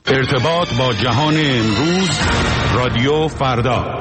ارتباط با جهان امروز، رادیو فردا.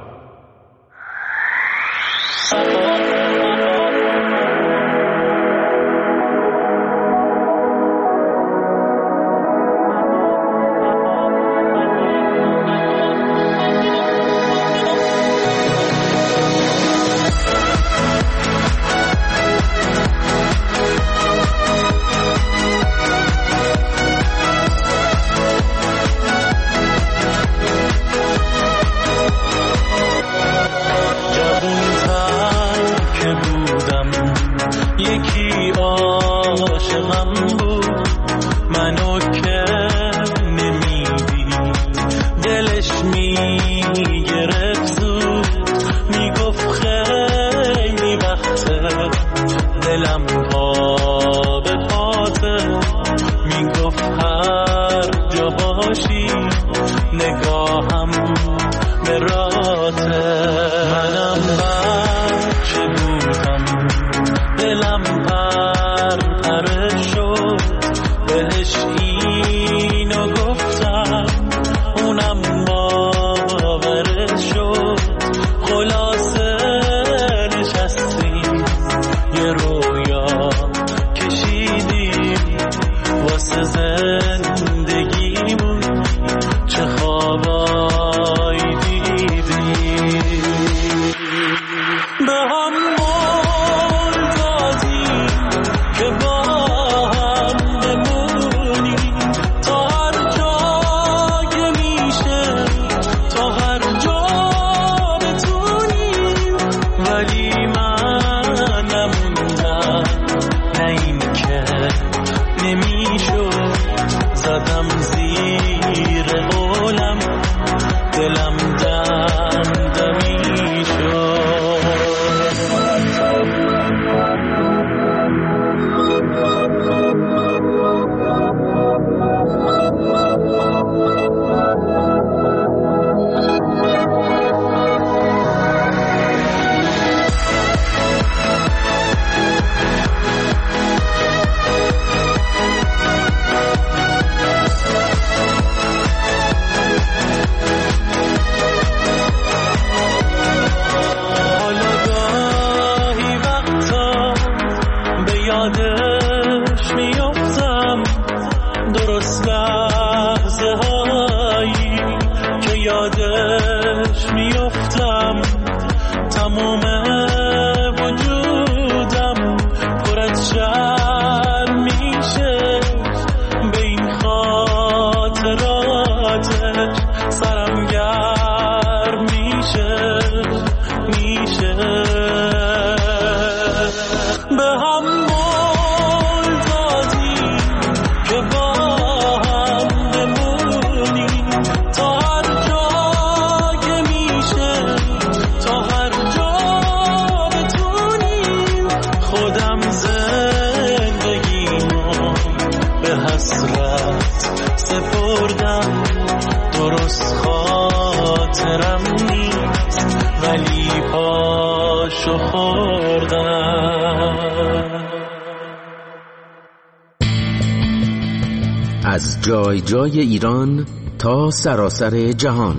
از جای جای ایران تا سراسر جهان،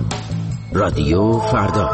رادیو فردا.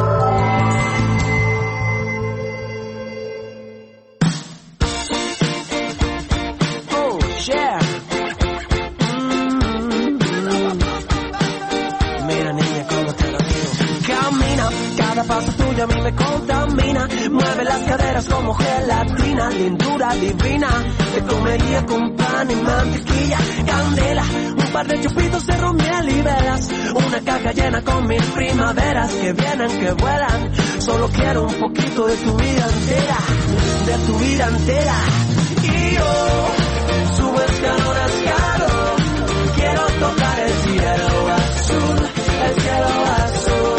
A mí me contamina, mueve las caderas como gelatina, lindura divina, te comería con pan y mantequilla, candela, un par de chupitos de ron, miel y velas, una caja llena con mil primaveras que vienen, que vuelan, solo quiero un poquito de tu vida entera, de tu vida entera, y yo subo escalón a escalón, quiero tocar el cielo azul, el cielo azul.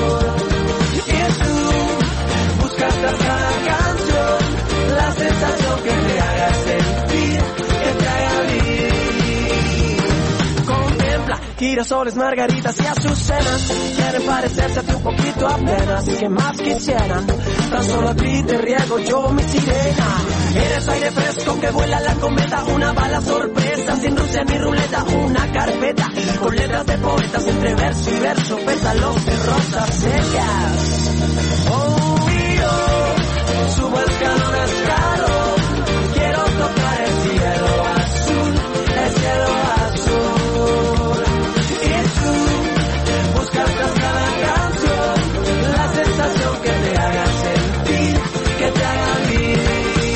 Cada canción, la sensación que te haga sentir, que te haga vivir. Contempla girasoles, margaritas y azucenas. Quieren parecerse a ti un poquito apenas. ¿Qué más quisieran? Tan solo a ti te riego yo mi sirena. Eres aire fresco que vuela la cometa. Una bala sorpresa, sin Rusia ni ruleta. Una carpeta con letras de poetas entre verso y verso. Pétalos de rosas secas. Oh, yo subo escalón a escalón. Quiero tocar el cielo azul, el cielo azul. Y tú buscas tras cada canción la sensación que te haga sentir, que te haga vivir.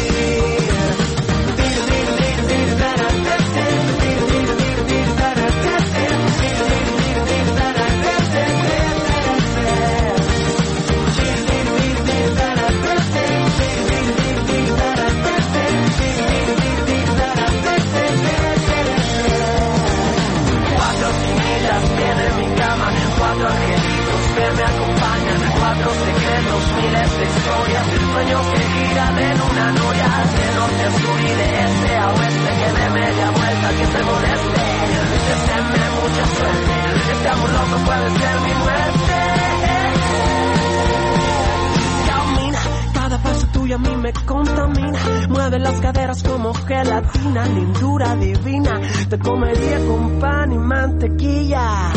Cuatro angelitos que me acompañan, 4 secretos, miles de historias, sueños que giran en una noria, de norte a sur y de este a oeste, que de media vuelta que se moleste, deseenme mucha suerte, este amor loco puede ser mi muerte. Camina, cada paso tuyo a mí me contamina, mueve las caderas como gelatina, lindura divina, te comería con pan y mantequilla.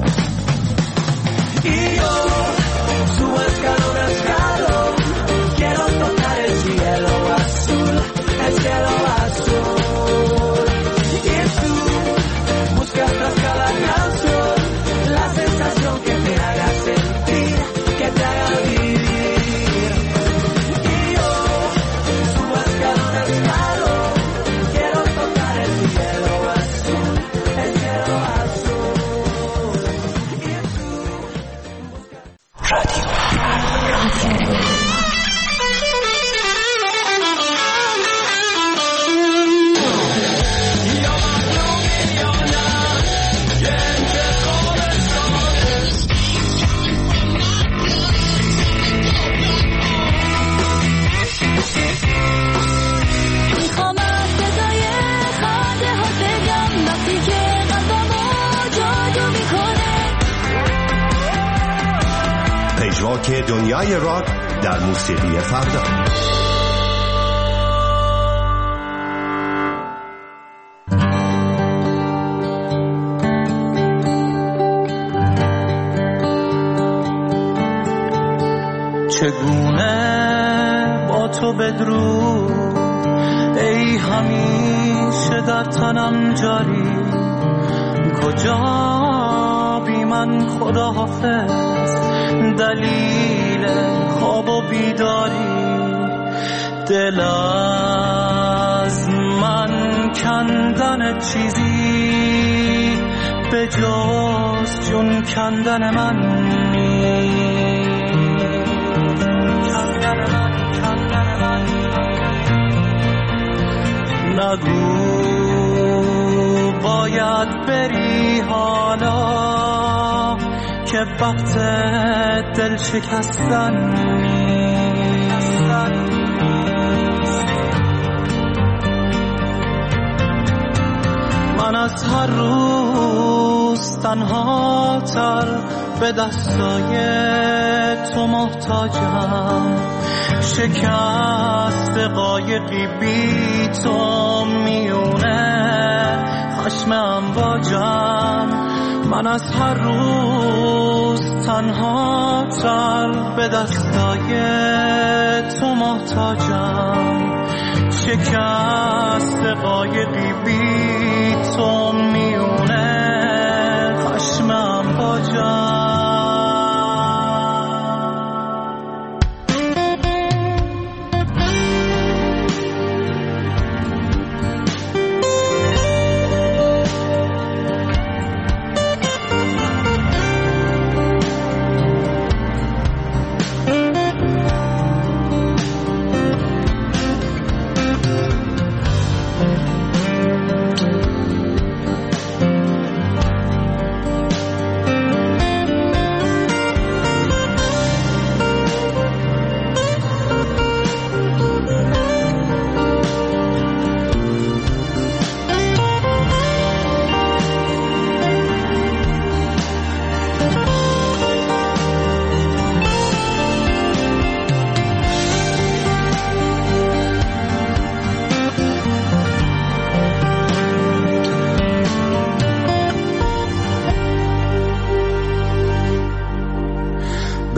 Y yo subo escalón a escalón, quiero tocar el cielo azul, el cielo azul. Y tú buscas tras cada canción la sensación que te haga sentir, que te haga vivir. Y yo subo escalón a escalón, quiero tocar el cielo azul, el cielo azul. پژواک دنیای راک در موسیقی فردا. چگونه با تو بدرود ای همیشه در تنم جاری، کجا بی من خداحافظ، دلیل خواب و بیداری، دل از من کندن چیزی به جز جون کندن من نیست. نگو باید بری حالا که وقت دل شکستن نیست. من از هر روز تنها تر به دستای تو محتاجم، شکست قایقی بی تو میونه خشم امواجم. من از هر روز تنها تر به دستای تو محتاجم، شکست قایقی بی تو میونه خشم امواجم.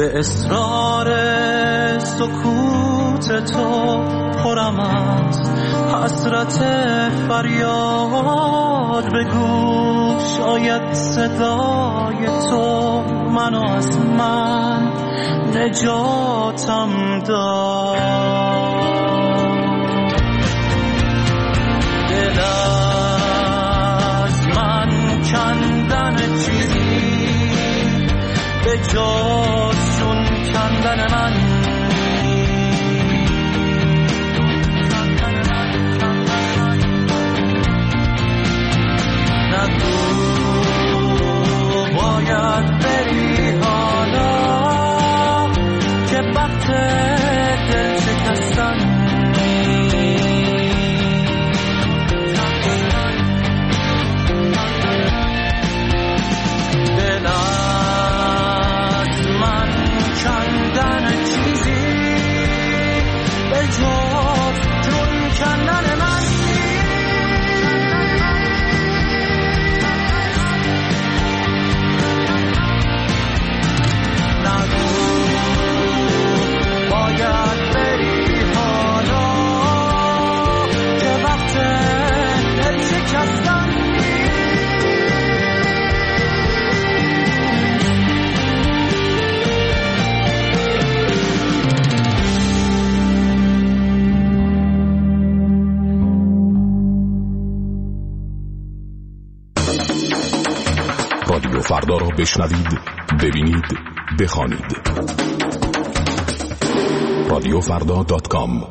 به اصرار سکوت تو پرم است حسرت فریاد بگو شاید صدای تو منو از من نجاتم داد. دل از من کندن چیزی به جاشون کندن من نگو باید بری حالا که وقت دل شکستن دل از من کندن چیزی به جز جون کندن من باید بری حالا که وقت دل شکستن رادیو فردا را بشنوید، ببینید، بخوانید. radiofrda.com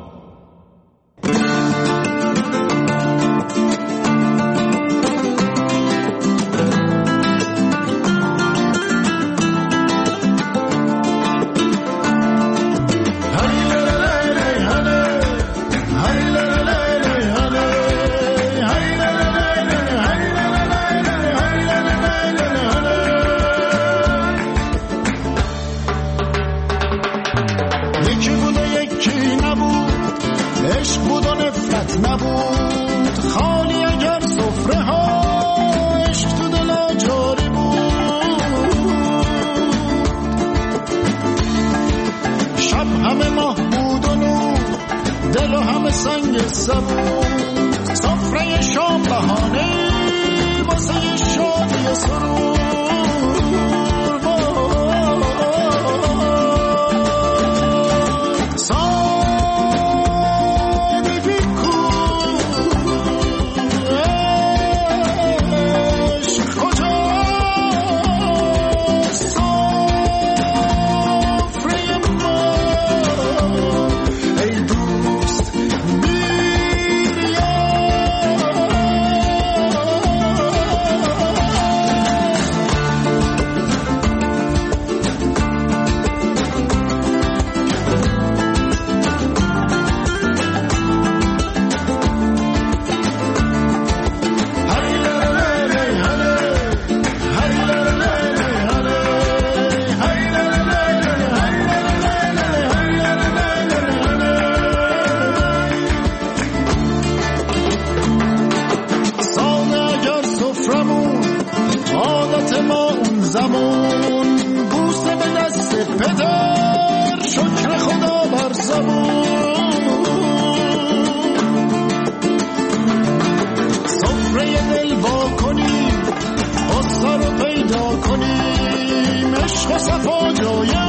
عشق و صفا جای